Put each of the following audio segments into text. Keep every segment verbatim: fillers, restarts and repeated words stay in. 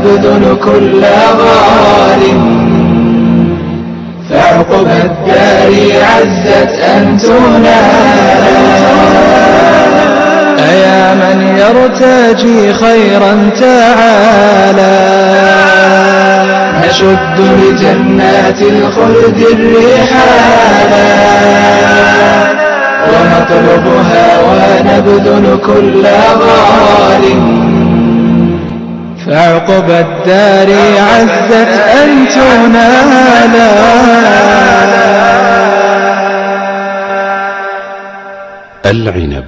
ونبذل كل غال، فعقب الدار عزت أن تنال. أيا من يرتجي خيرا تعالى، نشد لجنات الخلد الرحالا، ونطلبها ونبذل كل غال، فعقب الدار عزت أن تنالا. العنب.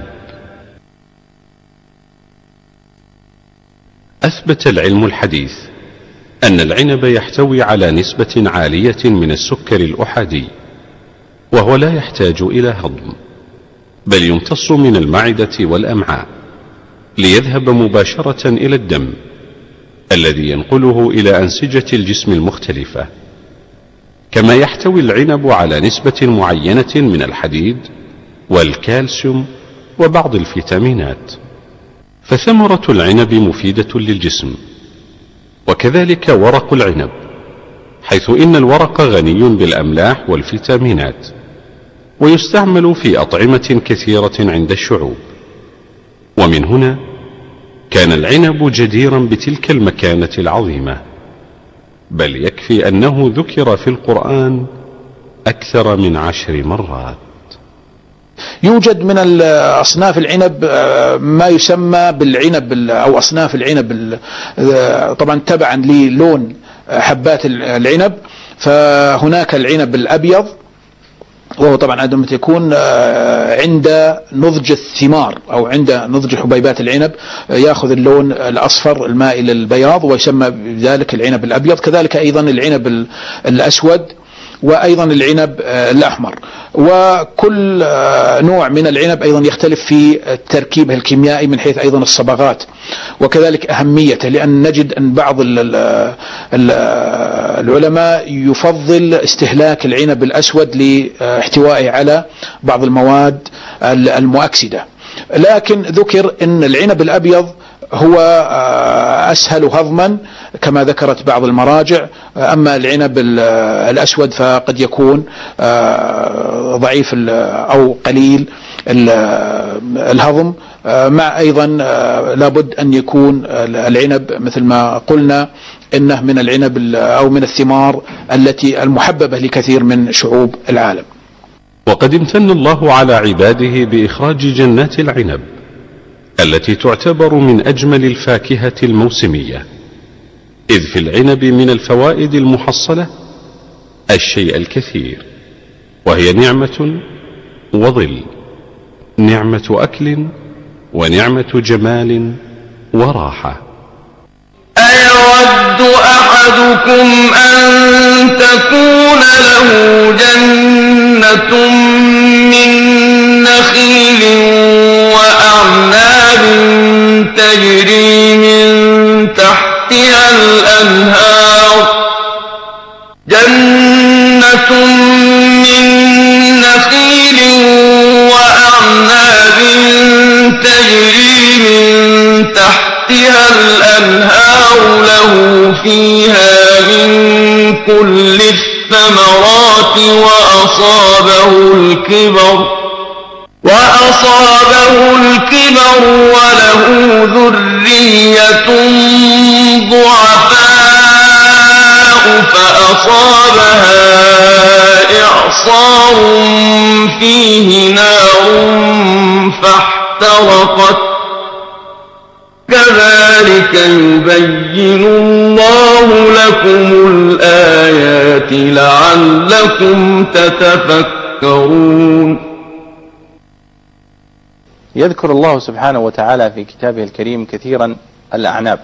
أثبت العلم الحديث أن العنب يحتوي على نسبة عالية من السكر الأحادي، وهو لا يحتاج إلى هضم، بل يمتص من المعدة والأمعاء ليذهب مباشرة إلى الدم الذي ينقله إلى أنسجة الجسم المختلفة. كما يحتوي العنب على نسبة معينة من الحديد والكالسيوم وبعض الفيتامينات، فثمرة العنب مفيدة للجسم، وكذلك ورق العنب، حيث إن الورق غني بالأملاح والفيتامينات، ويستعمل في أطعمة كثيرة عند الشعوب. ومن هنا كان العنب جديرا بتلك المكانة العظيمة، بل يكفي أنه ذكر في القرآن أكثر من عشر مرات. يوجد من أصناف العنب ما يسمى بالعنب أو أصناف العنب، طبعا تبعا للون حبات العنب، فهناك العنب الأبيض، وهو طبعا عندما يكون عند نضج الثمار أو عند نضج حبيبات العنب يأخذ اللون الأصفر المائل للبياض ويسمى بذلك العنب الأبيض. كذلك أيضا العنب الأسود، وأيضا العنب الأحمر. وكل نوع من العنب أيضا يختلف في تركيبه الكيميائي من حيث أيضا الصبغات، وكذلك أهميته، لأن نجد أن بعض العلماء يفضل استهلاك العنب الأسود لاحتوائه على بعض المواد المؤكسدة، لكن ذكر أن العنب الأبيض هو أسهل هضما كما ذكرت بعض المراجع، أما العنب الأسود فقد يكون ضعيف أو قليل الهضم، مع أيضا لابد أن يكون العنب مثل ما قلنا إنه من العنب أو من الثمار التي المحببة لكثير من شعوب العالم. وقد امتن الله على عباده بإخراج جنات العنب التي تعتبر من أجمل الفاكهة الموسمية، إذ في العنب من الفوائد المحصلة الشيء الكثير، وهي نعمة وظل، نعمة أكل ونعمة جمال وراحة. أيود أحدكم أن تكون له جنة من نخيل وأعناب تجري من تحتها الأنهار جنة من نخيل وأعناب تجري من تحتها الأنهار له فيها من كل الثمرات وأصابه الكبر وأصابه الكبر وله ذرية ضعفاء فأصابها إعصار فيه نار فاحترقت كذلك يبين الله لكم الآيات لعلكم تتفكرون. يذكر الله سبحانه وتعالى في كتابه الكريم كثيرا الأعناب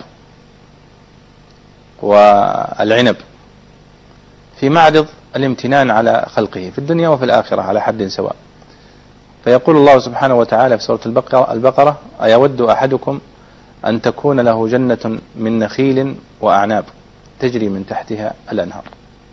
والعنب في معرض الامتنان على خلقه في الدنيا وفي الآخرة على حد سواء. فيقول الله سبحانه وتعالى في سورة البقرة, البقرة أيود أحدكم أن تكون له جنة من نخيل وأعناب تجري من تحتها الأنهار،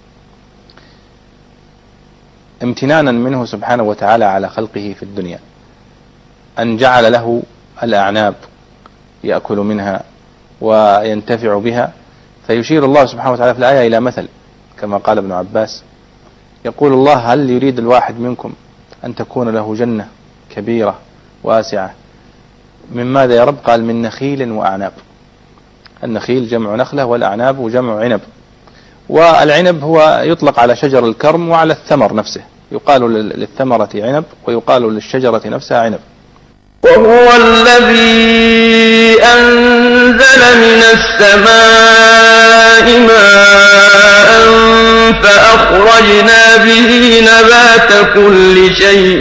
امتنانا منه سبحانه وتعالى على خلقه في الدنيا أن جعل له الأعناب يأكل منها وينتفع بها، فيشير الله سبحانه وتعالى في الآية إلى مثل كما قال ابن عباس، يقول الله: هل يريد الواحد منكم أن تكون له جنة كبيرة واسعة من ماذا يا رب؟ قال: من نخيل وأعناب. النخيل جمع نخلة، والأعناب جمع عنب. والعنب هو يطلق على شجر الكرم وعلى الثمر نفسه، يقال للثمرة عنب ويقال للشجرة نفسها عنب. وهو الذي أنزل من السماء ماء فأخرجنا به نبات كل شيء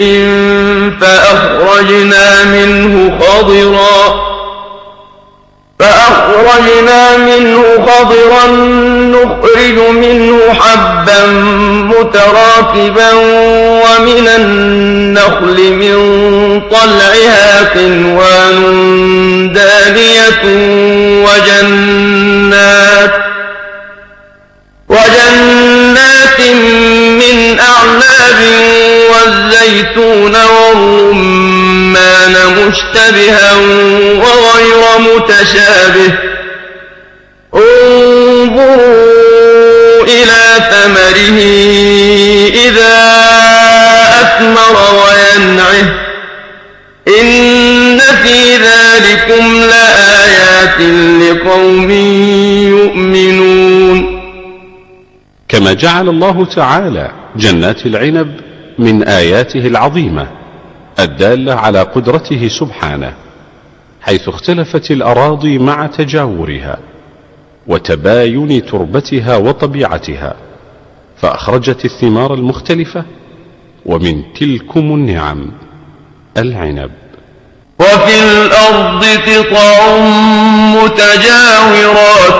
فأخرجنا منه خضرا فأخرجنا منه خضرا نخرج منه حبا متراكبا ومن النخل من طلعها قنوان دانية وجنات وجنات من أعناب والزيتون والرمان مشتبها وغير متشابه انظروا إلى ثمره إذا أثمر وينعه إن في ذلكم لآيات لقوم يؤمنون. كما جعل الله تعالى جنات العنب من آياته العظيمة الدالة على قدرته سبحانه، حيث اختلفت الأراضي مع تجاورها وتباين تربتها وطبيعتها، فأخرجت الثمار المختلفة، ومن تلكم النعم العنب. وفي الأرض قطع متجاورات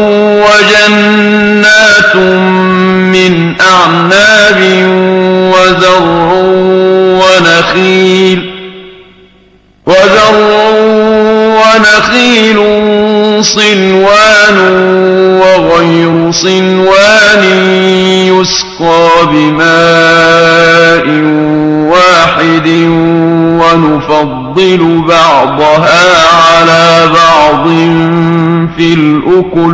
وجنات من أعناب وزرع ونخيل وزرع ونخيل صنوان وغير صنوان يسقى بماء واحد ونفضل بعضها على بعض في الأكل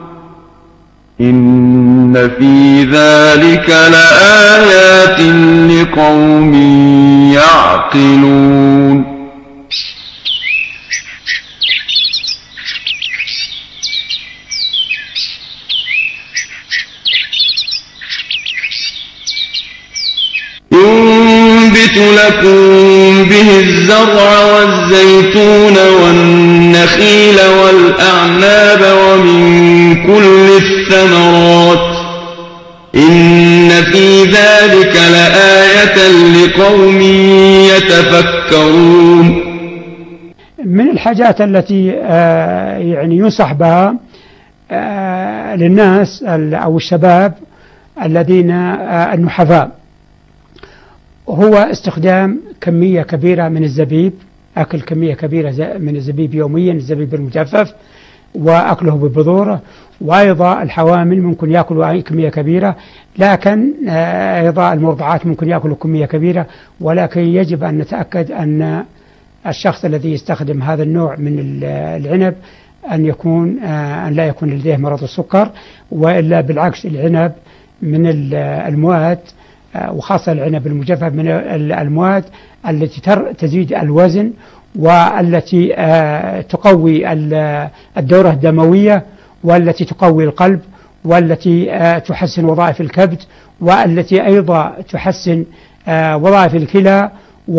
إن في ذلك لآيات لقوم يعقلون. ينبت لكم به الزرع والزيتون والنخيل والأعناب ومن كل الثمرات إن في ذلك لآية لقوم يتفكرون. من الحاجات التي يعني ينصح بها للناس أو الشباب الذين النحفاء هو استخدام كمية كبيرة من الزبيب، أكل كمية كبيرة من الزبيب يوميا، الزبيب المجفف وأكله ببذوره، وأيضا الحوامل ممكن يأكلوا كمية كبيرة، لكن أيضا المرضعات ممكن يأكلوا كمية كبيرة، ولكن يجب أن نتأكد أن الشخص الذي يستخدم هذا النوع من العنب أن يكون أن لا يكون لديه مرض السكر، وإلا بالعكس العنب من المواد وخاصة العنب المجفف من المواد التي تزيد الوزن والتي تقوي الدورة الدموية والتي تقوي القلب والتي تحسن وظائف الكبد والتي أيضا تحسن وظائف الكلى.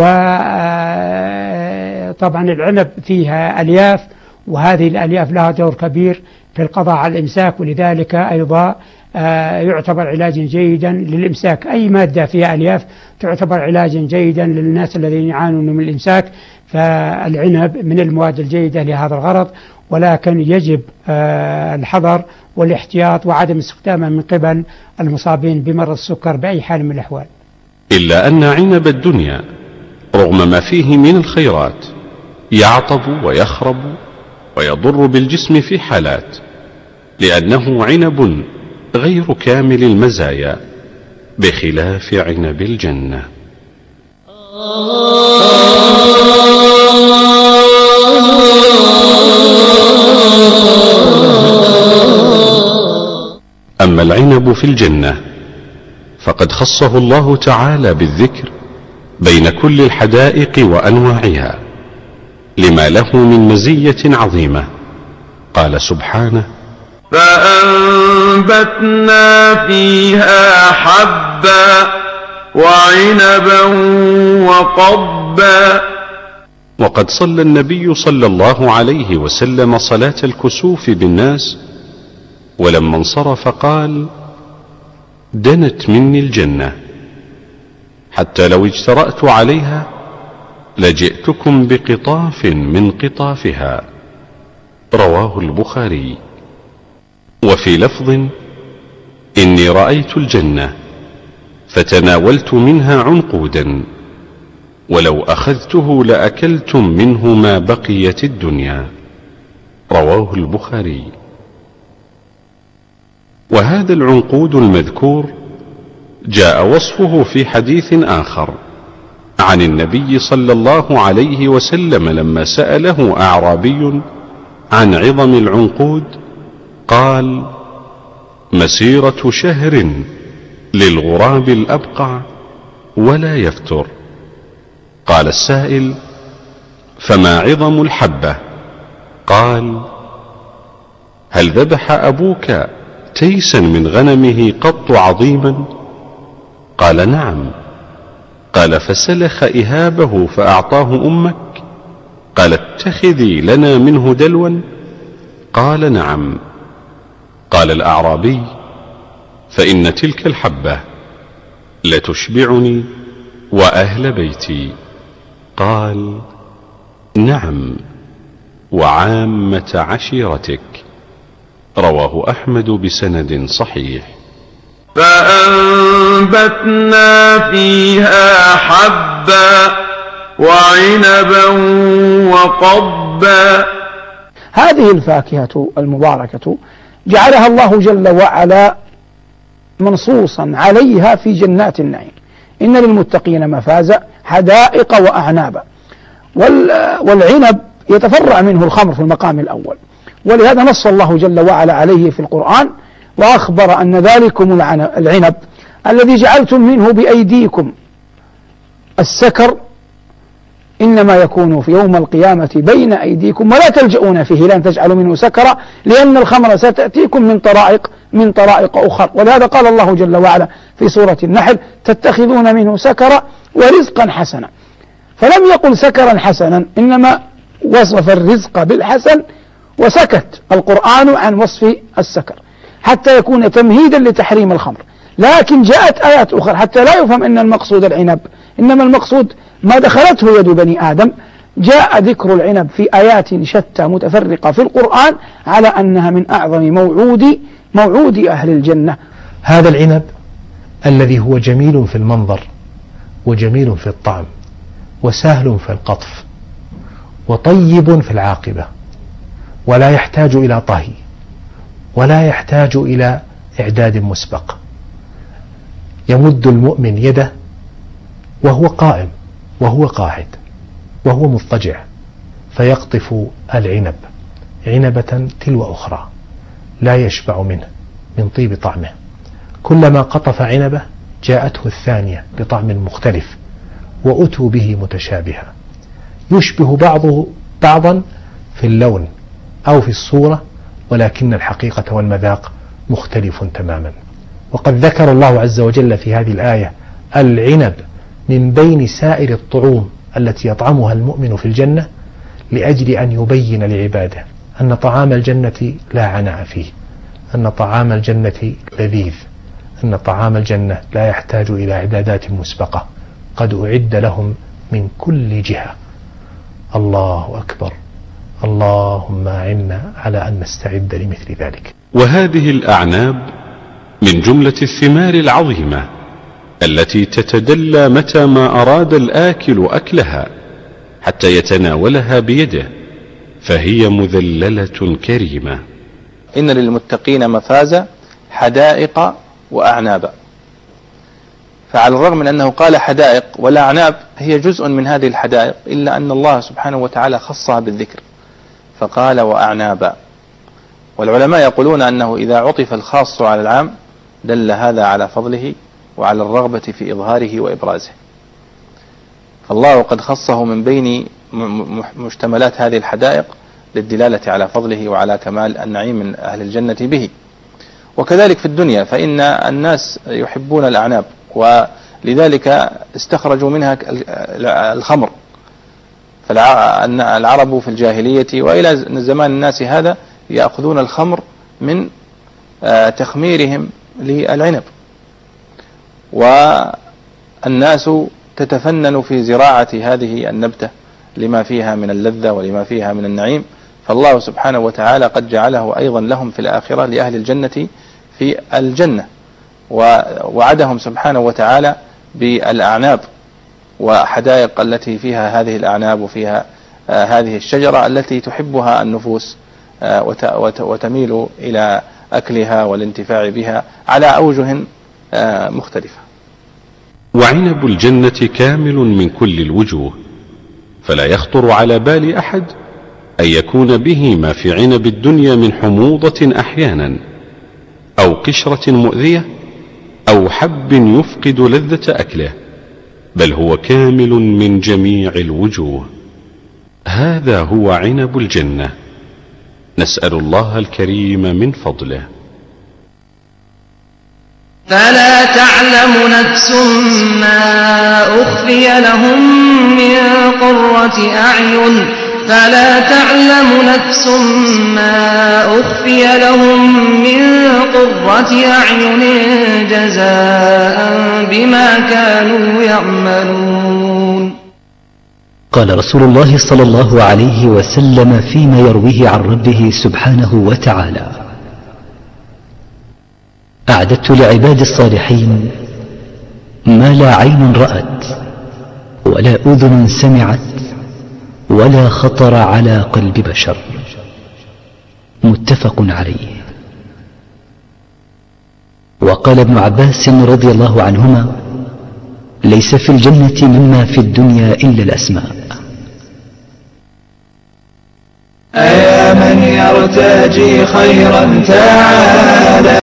وطبعا العنب فيها ألياف، وهذه الألياف لها دور كبير في القضاء على الإمساك، ولذلك أيضا يعتبر علاجا جيدا للإمساك. أي مادة فيها ألياف تعتبر علاجا جيدا للناس الذين يعانون من الإمساك، فالعنب من المواد الجيدة لهذا الغرض، ولكن يجب الحذر والاحتياط وعدم استخدامه من قبل المصابين بمرض السكر بأي حال من الأحوال. إلا أن عنب الدنيا رغم ما فيه من الخيرات يعطب ويخرب ويضر بالجسم في حالات، لأنه عنب غير كامل المزايا بخلاف عنب الجنة. العنب في الجنة، فقد خصه الله تعالى بالذكر بين كل الحدائق وأنواعها لما له من مزية عظيمة. قال سبحانه: فأنبتنا فيها حبا وعنبا وقضبا. وقد صلى النبي صلى الله عليه وسلم صلاة الكسوف بالناس، ولما انصرف قال: دنت مني الجنة، حتى لو اجترأت عليها لجئتكم بقطاف من قطافها. رواه البخاري. وفي لفظ: إني رأيت الجنة فتناولت منها عنقودا، ولو أخذته لأكلتم منه ما بقيت الدنيا. رواه البخاري. وهذا العنقود المذكور جاء وصفه في حديث آخر عن النبي صلى الله عليه وسلم لما سأله أعرابي عن عظم العنقود قال: مسيرة شهر للغراب الأبقع ولا يفتر. قال السائل: فما عظم الحبة؟ قال: هل ذبح أبوك تيسا من غنمه قط عظيما؟ قال: نعم. قال: فسلخ إهابه فأعطاه أمك؟ قال: اتخذي لنا منه دلوا؟ قال: نعم. قال الأعرابي: فإن تلك الحبة لتشبعني وأهل بيتي. قال: نعم، وعامة عشيرتك. رواه أحمد بسند صحيح. فأنبتنا فيها حبا وعنبا وقضبا. هذه الفاكهة المباركة جعلها الله جل وعلا منصوصا عليها في جنات النعيم. إن للمتقين مفازا حدائق وأعنابا. والعنب يتفرع منه الخمر في المقام الأول، ولهذا نص الله جل وعلا عليه في القرآن وأخبر أن ذلكم العنب الذي جعلتم منه بأيديكم السكر إنما يكون في يوم القيامة بين أيديكم ولا تلجؤون فيه، لن تجعلوا منه سكرا لأن الخمر ستأتيكم من طرائق من طرائق أخرى. ولهذا قال الله جل وعلا في سورة النحل: تتخذون منه سكرا ورزقا حسنا. فلم يقل سكرا حسنا، إنما وصف الرزق بالحسن وسكت القرآن عن وصف السكر حتى يكون تمهيدا لتحريم الخمر. لكن جاءت آيات أخرى حتى لا يفهم أن المقصود العنب، إنما المقصود ما دخلته يد بني آدم. جاء ذكر العنب في آيات شتى متفرقة في القرآن على أنها من أعظم موعود موعود أهل الجنة. هذا العنب الذي هو جميل في المنظر وجميل في الطعم وسهل في القطف وطيب في العاقبة، ولا يحتاج إلى طهي ولا يحتاج إلى إعداد مسبق. يمد المؤمن يده وهو قائم وهو قاعد وهو مضطجع فيقطف العنب عنبة تلو أخرى لا يشبع منه من طيب طعمه. كلما قطف عنبة جاءته الثانية بطعم مختلف وأتوا به متشابها، يشبه بعضه بعضا في اللون أو في الصورة، ولكن الحقيقة والمذاق مختلف تماما. وقد ذكر الله عز وجل في هذه الآية العنب من بين سائر الطعوم التي يطعمها المؤمن في الجنة لأجل أن يبين لعباده أن طعام الجنة لا عناء فيه، أن طعام الجنة لذيذ، أن طعام الجنة لا يحتاج إلى إعدادات مسبقة، قد أعد لهم من كل جهة. الله أكبر، اللهم أعنا على أن نستعد لمثل ذلك. وهذه الأعناب من جملة الثمار العظيمة التي تتدلى متى ما أراد الآكل أكلها حتى يتناولها بيده، فهي مذللة كريمة. إن للمتقين مفازا حدائق وأعنابا. فعلى الرغم من أنه قال حدائق والأعناب هي جزء من هذه الحدائق، إلا أن الله سبحانه وتعالى خصها بالذكر فقال وأعنابا. والعلماء يقولون أنه إذا عطف الخاص على العام دل هذا على فضله وعلى الرغبة في إظهاره وإبرازه. فالله قد خصه من بين مشتملات هذه الحدائق للدلالة على فضله وعلى كمال النعيم من أهل الجنة به. وكذلك في الدنيا فإن الناس يحبون الأعناب، ولذلك استخرجوا منها الخمر. فالعرب في الجاهلية وإلى زمان الناس هذا يأخذون الخمر من تخميرهم للعنب، والناس تتفنن في زراعة هذه النبتة لما فيها من اللذة ولما فيها من النعيم. فالله سبحانه وتعالى قد جعله أيضا لهم في الآخرة لأهل الجنة في الجنة، ووعدهم سبحانه وتعالى بالأعناب وحدائق التي فيها هذه الأعناب وفيها آه هذه الشجرة التي تحبها النفوس آه وت وتميل إلى أكلها والانتفاع بها على أوجه آه مختلفة. وعنب الجنة كامل من كل الوجوه، فلا يخطر على بال أحد أن يكون به ما في عنب الدنيا من حموضة أحيانا، أو قشرة مؤذية، أو حب يفقد لذة أكله، بل هو كامل من جميع الوجوه. هذا هو عنب الجنة، نسأل الله الكريم من فضله. فلا تعلم نفس ما أخفي لهم من قرة أعين فلا تعلم نفس ما أخفي لهم من قرة أعين جزاء بما كانوا يعملون. قال رسول الله صلى الله عليه وسلم فيما يرويه عن ربه سبحانه وتعالى: أعددت لعباد الصالحين ما لا عين رأت ولا أذن سمعت ولا خطر على قلب بشر. متفق عليه. وقال ابن عباس رضي الله عنهما: ليس في الجنة مما في الدنيا إلا الأسماء. أيا من يرتجي خيرا تعالى